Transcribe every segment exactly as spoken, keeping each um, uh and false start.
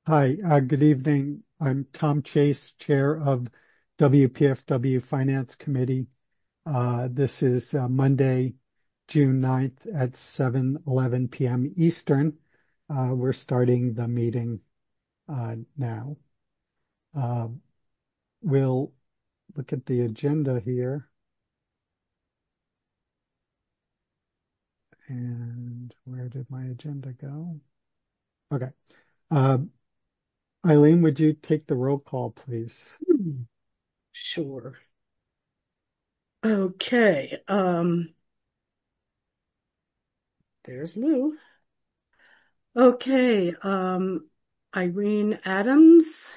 Hi, uh, good evening. I'm Tom Chase, Chair of W P F W Finance Committee. Uh, this is uh, Monday, June ninth at seven eleven p m Eastern. Uh, we're starting the meeting uh, now. Uh, we'll look at the agenda here. And where did my agenda go? Okay. Uh, Eileen, would you take the roll call, please? Hmm, Sure. Okay. Um, there's Lou. Okay. Um, Irene Adams.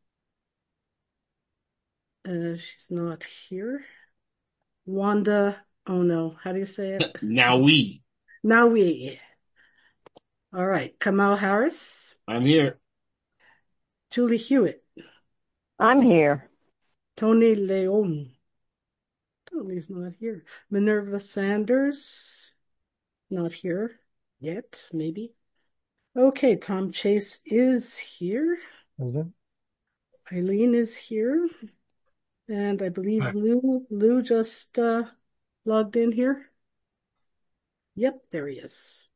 Uh, she's not here. Wanda. Oh no. How do you say it? Now we. Now we. All right. Kamal Harris. I'm here. Julie Hewitt. I'm here. Tony Leon. Tony's not here. Minerva Sanders. Not here yet, maybe. Okay. Tom Chase is here. President? Eileen is here. And I believe Hi. Lou Lou just uh, logged in here. Yep, there he is.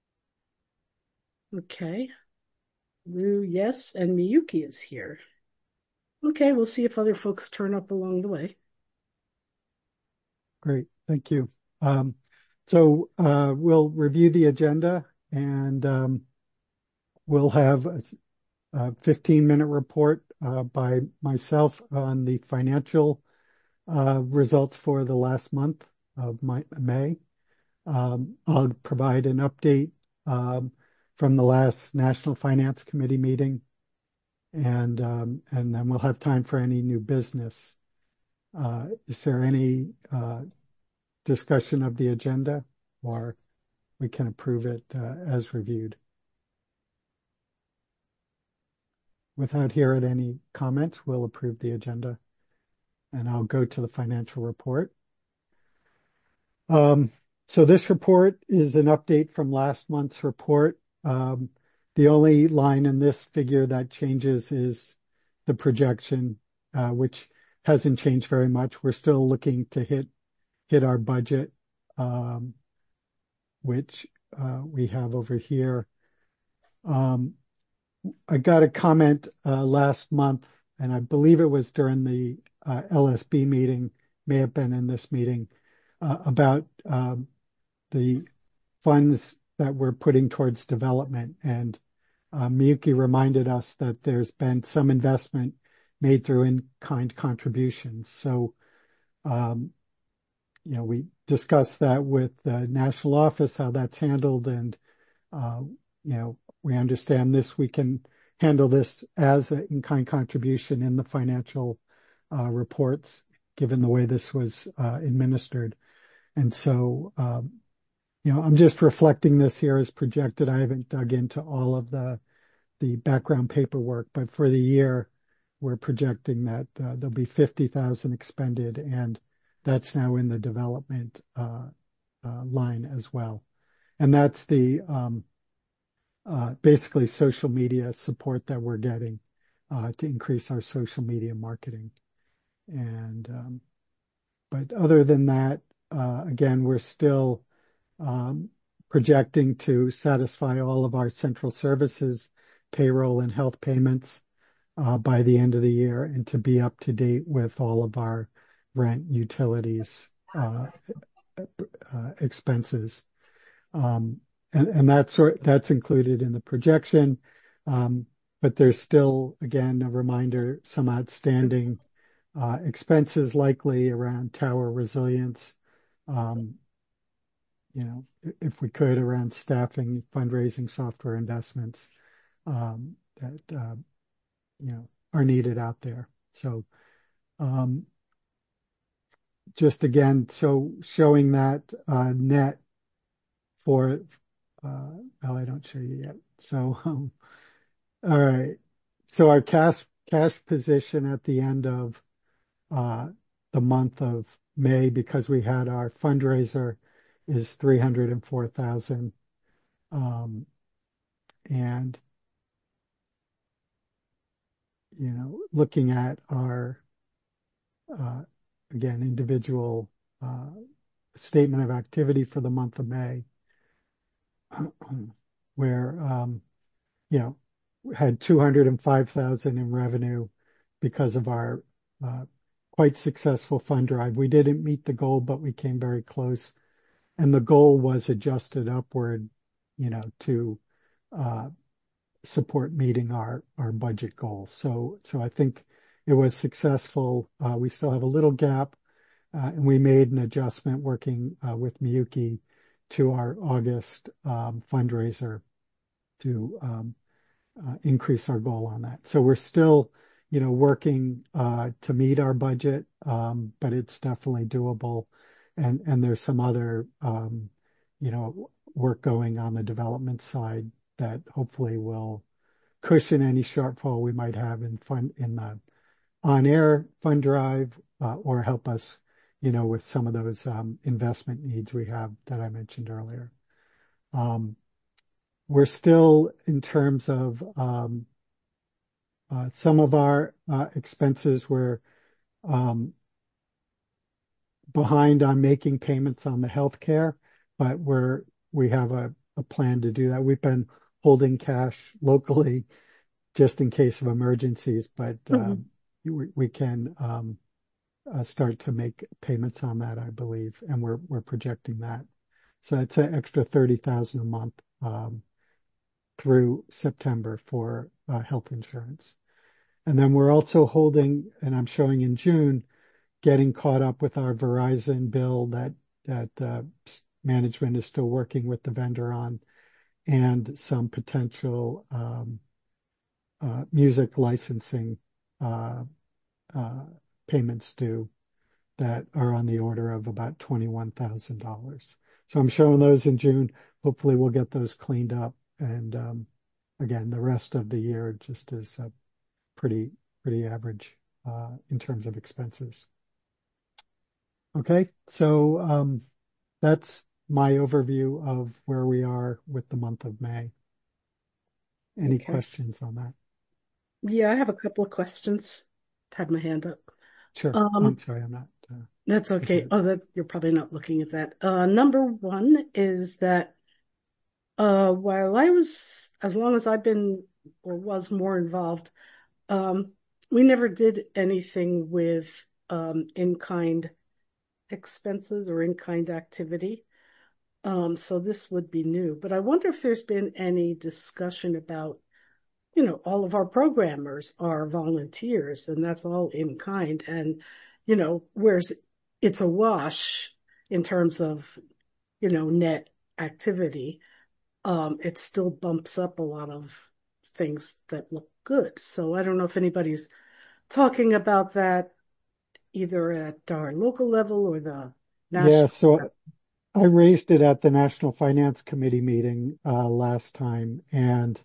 Okay. Lou, yes, and Miyuki is here. Okay, we'll see if other folks turn up along the way. Great, thank you. Um, so uh, we'll review the agenda and um, we'll have a, a fifteen minute report uh, by myself on the financial uh, results for the last month of my, May. Um, I'll provide an update um, from the last National Finance Committee meeting, and um, and then we'll have time for any new business. Uh, is there any uh, discussion of the agenda, or we can approve it uh, as reviewed? Without hearing any comments, we'll approve the agenda, and I'll go to the financial report. Um, so this report is an update from last month's report. Um, the only line in this figure that changes is the projection, uh, which hasn't changed very much. We're still looking to hit hit our budget, um, which uh, we have over here. Um, I got a comment uh, last month, and I believe it was during the uh, L S B meeting, may have been in this meeting, uh, about um, the funds that we're putting towards development. And uh, Miyuki reminded us that there's been some investment made through in-kind contributions. So, um, you know, we discussed that with the national office, how that's handled, and uh, you know, we understand this. We can handle this as an in-kind contribution in the financial uh, reports, given the way this was uh, administered. And so, um, you know, I'm just reflecting this here as projected. I haven't dug into all of the the background paperwork, but for the year, we're projecting that uh, there'll be fifty thousand expended, and that's now in the development uh, uh, line as well. And that's the um, uh, basically social media support that we're getting uh, to increase our social media marketing. And um, but other than that, uh, again, we're still um, projecting to satisfy all of our central services, payroll and health payments uh, by the end of the year, and to be up to date with all of our rent, utilities, uh, uh, expenses. Um, and, and that's sort that's included in the projection. Um, but there's still, again, a reminder, some outstanding uh, expenses likely around tower resilience. Um, you know, if we could, around staffing, fundraising, software investments um, that uh, you know are needed out there. So um, just again, so showing that uh, net for uh, well, I don't show you yet. So um, all right. So our cash cash position at the end of uh, the month of May, because we had our fundraiser, is three hundred four thousand. Um, and you know, looking at our, uh, again, individual uh, statement of activity for the month of May, where, um, you know, had two hundred five thousand in revenue because of our uh, quite successful fund drive. We didn't meet the goal, but we came very close. And the goal was adjusted upward, you know, to uh, support meeting our our budget goals. So so I think it was successful. Uh, we still have a little gap, uh, and we made an adjustment working uh, with Miyuki to our August um, fundraiser to um, uh, increase our goal on that. So we're still, you know, working uh, to meet our budget, um, but it's definitely doable. And and there's some other, um, you know, work going on the development side that hopefully will cushion any shortfall we might have in fund in the on-air fund drive, uh, or help us, you know, with some of those um, investment needs we have that I mentioned earlier. Um, we're still in terms of um, uh, some of our uh, expenses were um, behind on making payments on the healthcare, but we're we have a, a plan to do that. We've been holding cash locally just in case of emergencies, but Mhm. um, we, we can um, uh, start to make payments on that, I believe, and we're we're projecting that. So it's an extra thirty thousand a month um, through September for uh, health insurance. And then we're also holding, and I'm showing in June, getting caught up with our Verizon bill that that uh, management is still working with the vendor on, and some potential um, uh, music licensing uh, uh, payments due that are on the order of about twenty-one thousand dollars. So I'm showing those in June. Hopefully we'll get those cleaned up. And um, again, the rest of the year just is uh, pretty, pretty average uh, in terms of expenses. Okay, so um, that's my overview of where we are with the month of May. Any Okay. questions on that? Yeah, I have a couple of questions. Had my hand up. Sure. I'm Um, sorry, I'm not uh, that's looking okay. at. Oh, that you're probably not looking at that. Uh, number one is that uh, while I was, as long as I've been or was more involved, um, we never did anything with um, in-kind expenses or in-kind activity. Um, so this would be new. But I wonder if there's been any discussion about, you know, all of our programmers are volunteers and that's all in kind. And, you know, whereas it's a wash in terms of, you know, net activity, um, it still bumps up a lot of things that look good. So I don't know if anybody's talking about that either at our local level or the Yeah, national so level. I raised it at the National Finance Committee meeting uh, last time, and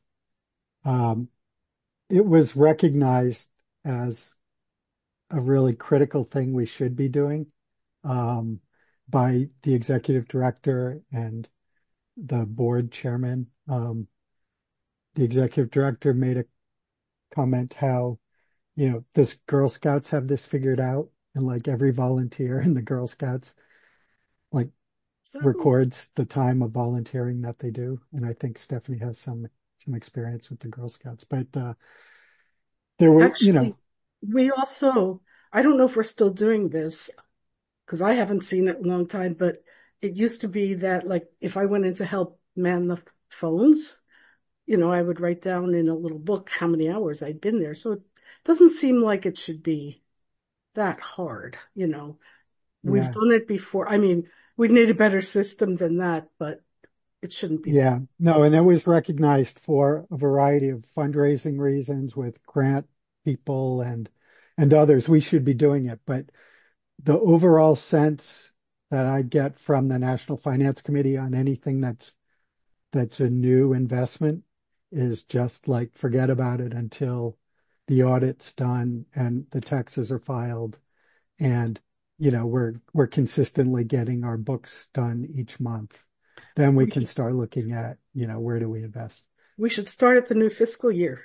um, it was recognized as a really critical thing we should be doing um, by the executive director and the board chairman. Um, the executive director made a comment how, you know, this Girl Scouts have this figured out, and like every volunteer in the Girl Scouts, like So records the time of volunteering that they do. And I think Stephanie has some some experience with the Girl Scouts. But uh, there were, you know, actually, we also, I don't know if we're still doing this because I haven't seen it in a long time, but it used to be that like if I went in to help man the phones, you know, I would write down in a little book how many hours I'd been there. So it doesn't seem like it should be that hard, you know. We've yeah, done it before. I mean, we need a better system than that, but it shouldn't be that. yeah, no, and it was recognized for a variety of fundraising reasons with grant people and and others. We should be doing it, but the overall sense that I get from the National Finance Committee on anything that's that's a new investment is just like forget about it until the audit's done and the taxes are filed and you know we're we're consistently getting our books done each month. Then we We can should start looking at, you know, where do we invest? we should start at the new fiscal year.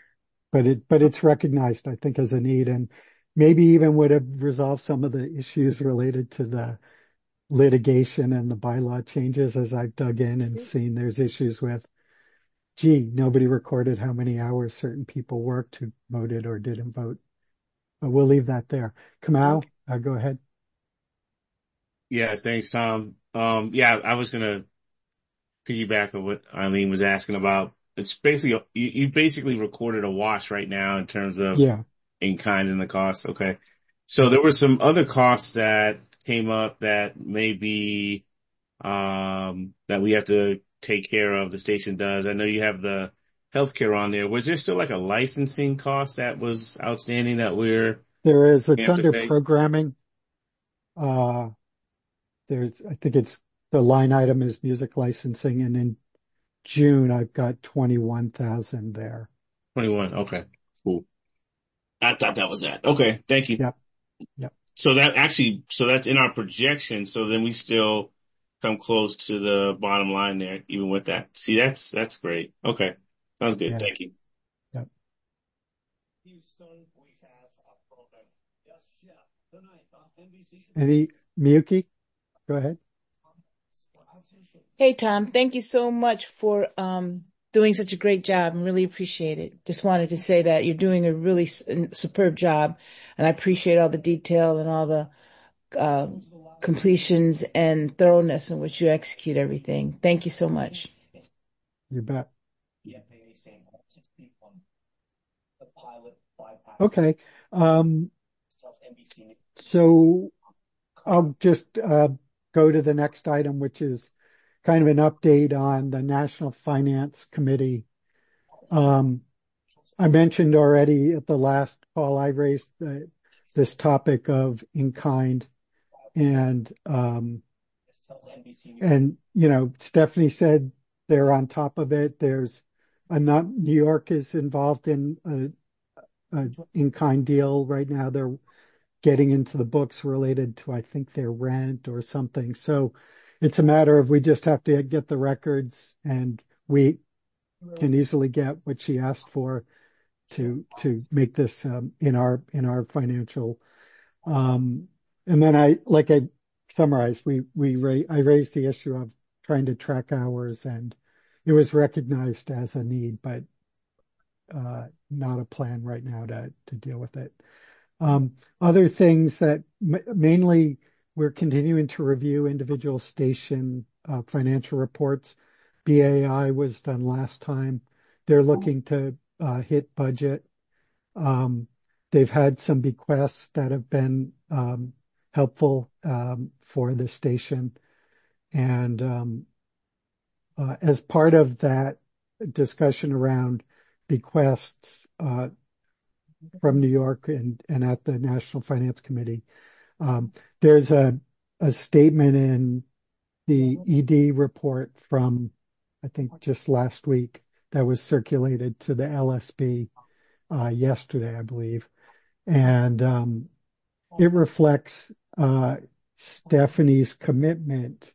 but it but it's recognized, I think, as a need, and maybe even would have resolved some of the issues related to the litigation and the bylaw changes as I've dug in and seen there's issues with, gee, nobody recorded how many hours certain people worked who voted or didn't vote. But we'll leave that there. Kamau, Okay. uh, go ahead. Yeah, thanks, Tom. Um, yeah, I was gonna piggyback on what Eileen was asking about. It's basically you, you basically recorded a wash right now in terms of Yeah, in kind and the cost. Okay, so yeah. there were some other costs that came up that may be um that we have to take care of. The station does. I know you have the healthcare on there. Was there still like a licensing cost that was outstanding that we're There is. we It's have to under pay? programming. Uh, there's, I think it's the line item is music licensing, and in June I've got twenty-one thousand there. twenty-one. Okay, cool. I thought that was that. Okay, thank you. Yep, yep. So that actually, so that's in our projection. So then we still come close to the bottom line there, even with that. See, that's, that's great. Okay. Sounds good. Yeah. Thank you. Yep. Houston, we have a problem. Yes, yeah. Tonight on N B C. Any Miyuki? Go ahead. Hey, Tom, thank you so much for um, doing such a great job and really appreciate it. Just wanted to say that you're doing a really s- superb job, and I appreciate all the detail and all the uh, completions and thoroughness in which you execute everything. Thank you so much. You bet. Okay. Um, so I'll just uh, go to the next item, which is kind of an update on the National Finance Committee. Um, I mentioned already at the last call, I raised the, this topic of in-kind, and um, and you know, Stephanie said they're on top of it. There's a not New York is involved in a, a in-kind deal right now. They're getting into the books related to, I think, their rent or something. So it's a matter of we just have to get the records, and we can easily get what she asked for to to make this um, in our in our financial. Um, and then I, like I summarized, we we ra- I raised the issue of trying to track hours, and it was recognized as a need, but uh, not a plan right now to to deal with it. Um, other things that m- mainly we're continuing to review individual station uh, financial reports. B A I was done last time. They're looking to uh, hit budget. Um, they've had some bequests that have been um, helpful um, for the station. And um, uh, as part of that discussion around bequests uh, from New York and, and at the National Finance Committee, um, there's a, a statement in the E D report from, I think, just last week that was circulated to the L S B uh, yesterday, I believe. And um, it reflects uh, Stephanie's commitment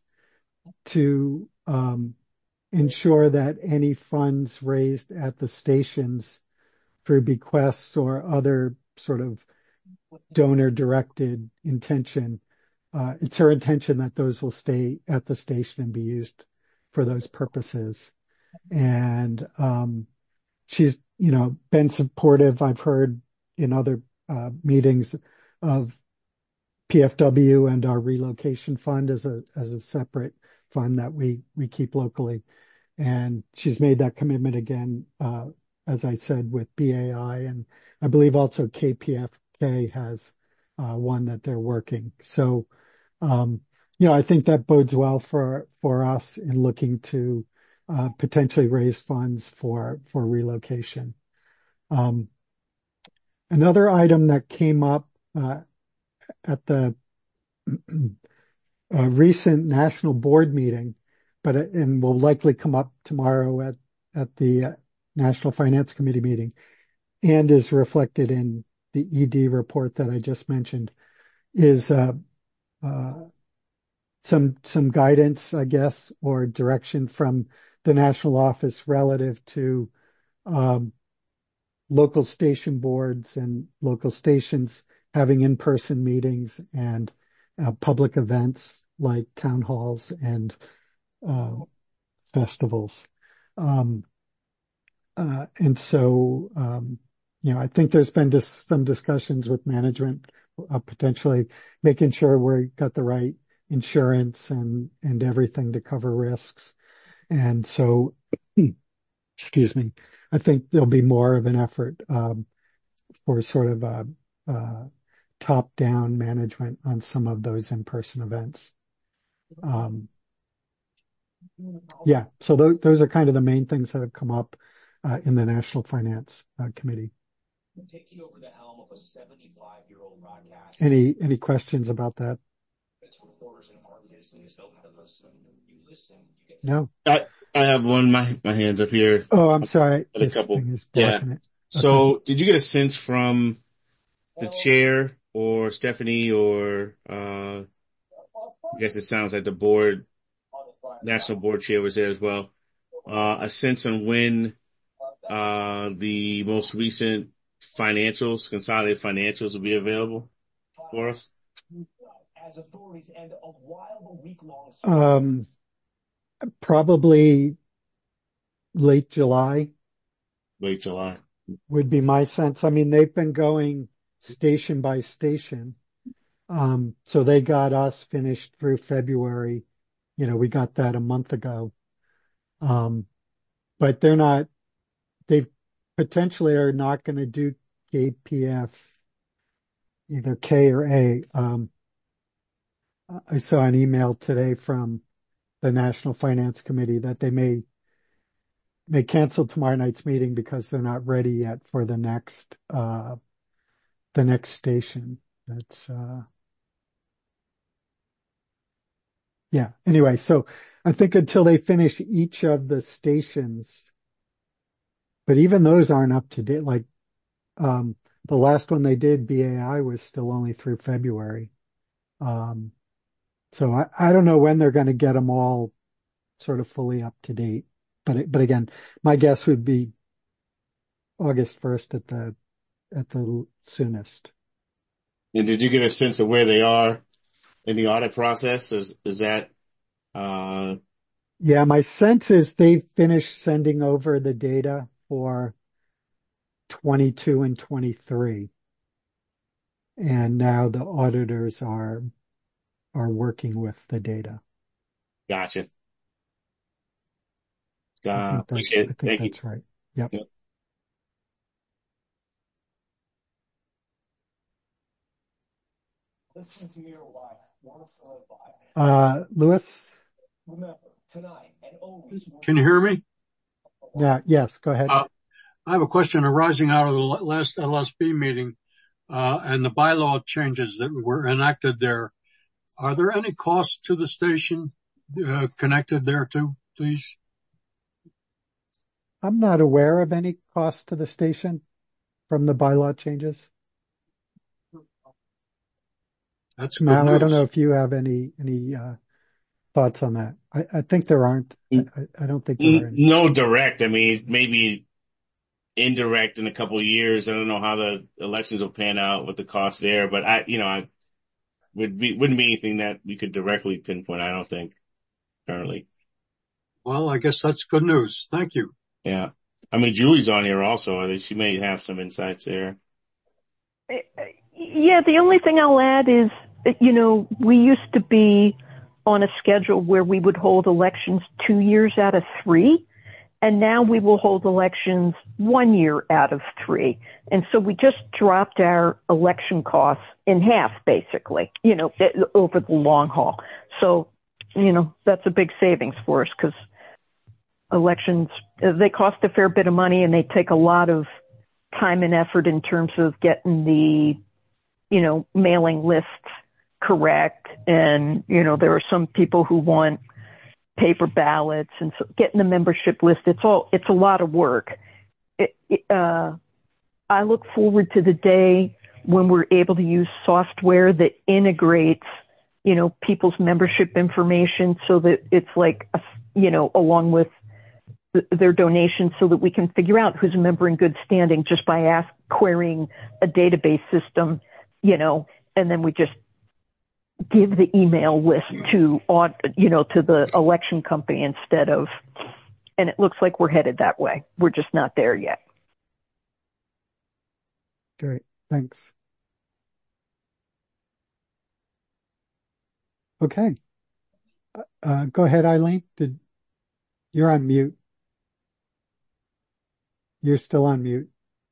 to um, ensure that any funds raised at the stations through bequests or other sort of donor-directed intention, uh, it's her intention that those will stay at the station and be used for those purposes. And um, she's, you know, been supportive. I've heard in other uh, meetings of P F W and our relocation fund as a as a separate fund that we we keep locally. And she's made that commitment again, uh, as I said, with B A I, and I believe also K P F K has uh, one that they're working. So, um, you know, I think that bodes well for for us in looking to uh, potentially raise funds for for relocation. Um, another item that came up uh, at the uh, recent national board meeting, but it- and will likely come up tomorrow at at the uh, National Finance Committee meeting, and is reflected in the E D report that I just mentioned, is uh, uh, some some guidance, I guess, or direction from the national office relative to um, local station boards and local stations having in-person meetings and uh, public events like town halls and uh, festivals. Um, uh, and so, um, you know, I think there's been just some discussions with management, uh, potentially making sure we got the right insurance and, and everything to cover risks. And so, excuse me, I think there'll be more of an effort, um, for sort of a, uh, top-down management on some of those in-person events. Um, yeah, so th- those are kind of the main things that have come up uh, in the National Finance uh, Committee. Taking over the helm of a seventy-five-year-old broadcast. Any any questions about that? It's reporters and artists, and you still have to listen. You listen. You get No. I, I have one, my, my hand's up here. Oh, I'm sorry. A This couple. thing is Yeah. blocking it. So Okay. did you get a sense from the chair or Stephanie or, uh, I guess it sounds like the board, national board chair was there as well, uh, a sense on when, uh, the most recent financials, consolidated financials will be available for us? as authorities end a wild week-long Um, probably late July Late July. would be my sense. I mean, they've been going station by station. Um, so they got us finished through February. You know, we got that a month ago. Um, but they're not, they potentially are not going to do K P F, either K or A. Um, I saw an email today from the National Finance Committee that they may may cancel tomorrow night's meeting because they're not ready yet for the next uh the next station. That's uh yeah. Anyway, so I think until they finish each of the stations, but even those aren't up to date. Like um the last one they did, B A I, was still only through February. Um so I, I don't know when they're going to get them all sort of fully up to date. But but again, my guess would be August first at the at the soonest. And did you get a sense of where they are in the audit process? Is, is that, uh, Yeah, my sense is they've finished sending over the data for twenty-two and twenty-three. And now the auditors are are working with the data. gotcha. I Uh, think that's appreciate I it. think Thank you. that's right. Yep. Yep. Listen to your wife. Want to solidify. Uh Lewis? Remember, tonight and always. Can you hear me? Yeah, yes, go ahead. Uh, I have a question arising out of the last L S B meeting, uh, and the bylaw changes that were enacted there. Are there any costs to the station, uh, connected there too, please? I'm not aware of any cost to the station from the bylaw changes. That's good Mal, I don't news. know if you have any any uh thoughts on that. I, I think there aren't. I, I I don't think there are any. No direct. I mean, maybe indirect in a couple of years. I don't know how the elections will pan out with the cost there, but I, you know, I would be, wouldn't be anything that we could directly pinpoint. I don't think currently. Well, I guess that's good news. Thank you. Yeah. I mean, Julie's on here also. I think she may have some insights there. Yeah, the only thing I'll add is, you know, we used to be on a schedule where we would hold elections two years out of three, and now we will hold elections one year out of three. And so we just dropped our election costs in half, basically, you know, over the long haul. So, you know, that's a big savings for us because elections, they cost a fair bit of money and they take a lot of time and effort in terms of getting the, you know, mailing lists correct. And, you know, there are some people who want paper ballots and so getting the membership list. It's all, it's a lot of work. It, it, uh, I look forward to the day when we're able to use software that integrates, you know, people's membership information so that it's like, a, you know, along with th- their donations so that we can figure out who's a member in good standing just by ask, querying a database system, you know, and then we just give the email list to, you know, to the election company instead of, and it looks like we're headed that way. We're just not there yet. Great. Thanks. Okay. Uh, go ahead, Eileen. Did you're on mute? You're still on mute.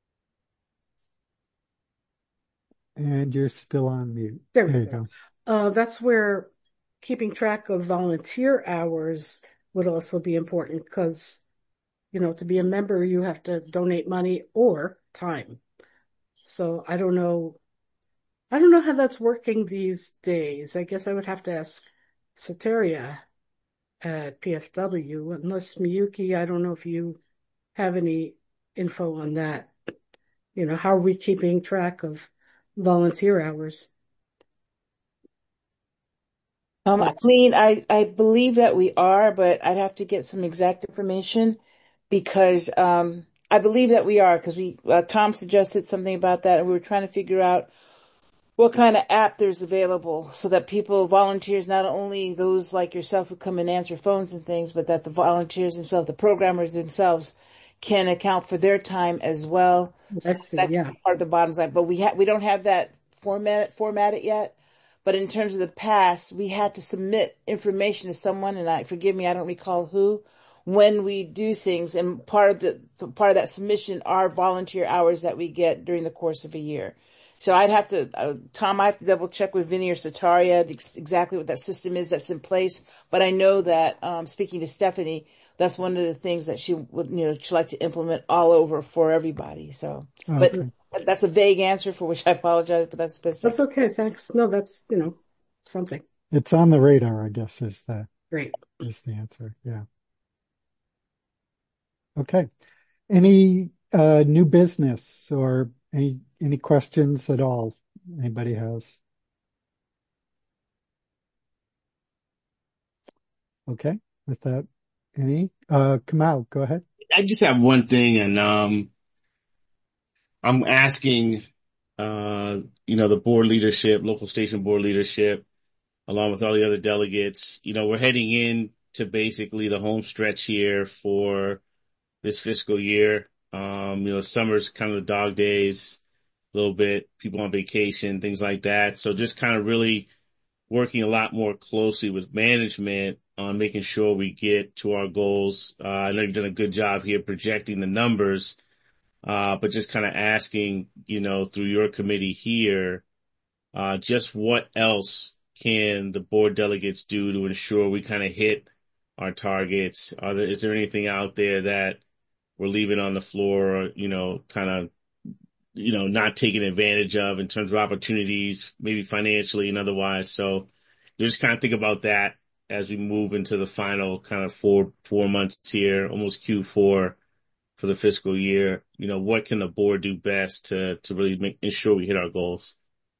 And you're still on mute. There we There you go. go. Uh, that's where keeping track of volunteer hours would also be important because, you know, to be a member, you have to donate money or time. So I don't know. I don't know how that's working these days. I guess I would have to ask Soteria at P F W, unless Miyuki, I don't know if you have any info on that. You know, how are we keeping track of volunteer hours? Um, Yes. Eileen, I, I believe that we are, but I'd have to get some exact information because, um, I believe that we are because we, uh, Tom suggested something about that and we were trying to figure out what kind of app there's available so that people, volunteers, not only those like yourself who come and answer phones and things, but that the volunteers themselves, the programmers themselves can account for their time as well. So I see, that's yeah. part of the bottom line, but we ha- we don't have that format, formatted yet. But in terms of the past, we had to submit information to someone, and I, forgive me, I don't recall who, when we do things. And part of the, part of that submission are volunteer hours that we get during the course of a year. So I'd have to, uh, Tom, I have to double check with Vinny or Sataria ex- exactly what that system is that's in place. But I know that, um, speaking to Stephanie, that's one of the things that she would, you know, she'd like to implement all over for everybody. So, but Okay. that's a vague answer for which I apologize, but that's specific. That's okay. Thanks. No, that's, you know, something. It's on the radar, I guess, is the Great. is the answer. Yeah. Okay. Any uh, new business or any any questions at all anybody has? Okay. With that, any uh, Kamau, go ahead. I just have one thing, and um, I'm asking, uh, you know, the board leadership, local station board leadership, along with all the other delegates. You know, we're heading in to basically the home stretch here for this fiscal year. Um, you know, summer's kind of the dog days, a little bit, people on vacation, things like that. So just kind of really working a lot more closely with management on making sure we get to our goals. Uh, I know you've done a good job here projecting the numbers, uh, but just kind of asking, you know, through your committee here, uh, just what else can the board delegates do to ensure we kind of hit our targets? Are there, is there anything out there that we're leaving on the floor or, you know, kind of, you know, not taking advantage of in terms of opportunities, maybe financially and otherwise? So you just kind of think about that as we move into the final kind of four, four months here, almost Q four for the fiscal year. You know, what can the board do best to, to really make ensure we hit our goals?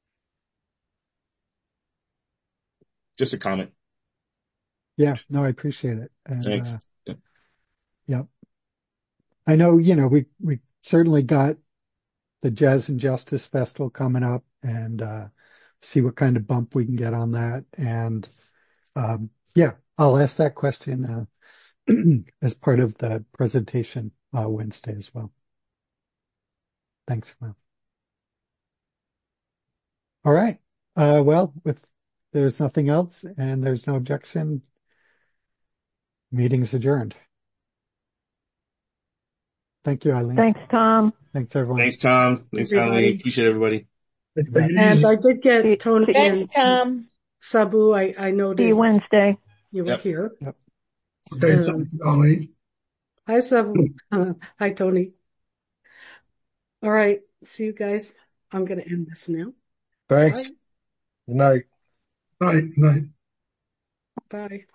Just a comment. Yeah, no, I appreciate it. And Thanks. uh, yeah, I know, you know, we we certainly got the Jazz and Justice Festival coming up, and uh, see what kind of bump we can get on that. And um, yeah, I'll ask that question uh, as part of the presentation uh, Wednesday as well. Thanks, Will. All right. Uh, well, if there's nothing else and there's no objection, meeting's adjourned. Thank you, Eileen. Thanks, Tom. Thanks, everyone. Thanks, Tom. Thanks, Eileen. Everybody. Appreciate everybody. And I did get Tony Thanks, and Tom. Sabu. I, I See you noted Wednesday. you were Yep. here. Yep. Okay, Um, thank you, Eileen. Hi, Sabu. Uh, hi, Tony. All right. See you guys. I'm going to end this now. Thanks. Bye. Good night. Night, night. Bye.